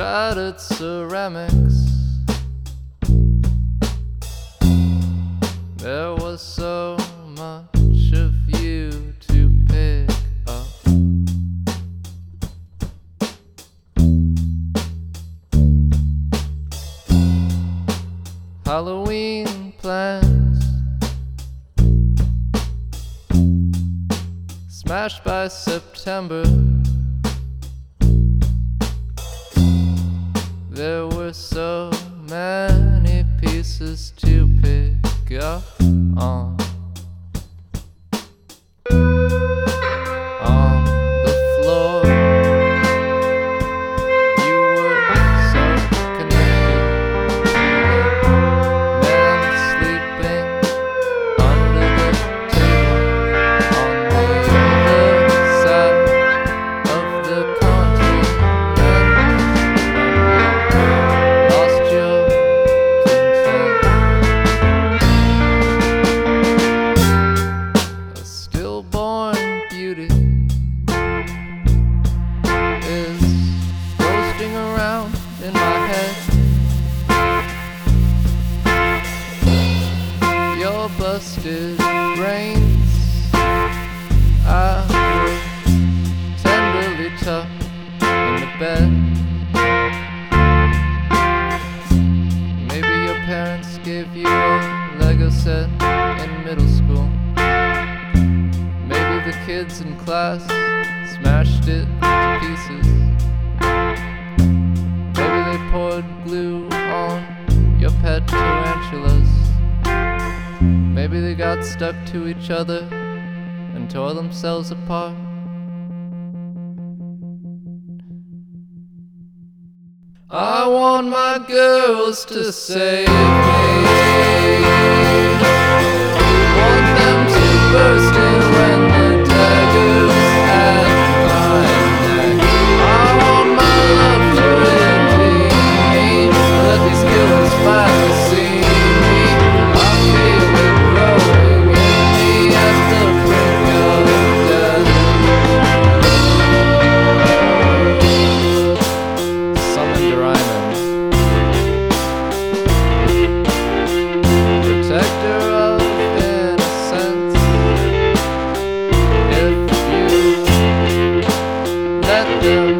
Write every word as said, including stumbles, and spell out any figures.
shattered ceramics. There was so much of you to pick up. Halloween plans smashed by September. There were so many pieces to pick up on. On the floor, you were so connected to the man sleeping under the table on the other side of the continent. Lost your content. A stillborn beauty is roasting around in my head. Your busted brains I would tenderly tuck in the bed. Maybe your parents gave you a Lego set in middle school. Maybe the kids in class smashed it to pieces. Maybe they poured glue on your pet tarantulas. Maybe they got stuck to each other and tore themselves apart. I want my girls to save me. Want them to burst in when the daggers at my neck. I want my love to redeem me. Let these killers finally see me. I feel it growing in me at the brink of death. Summon Doraemon, protector of innocence. If you let them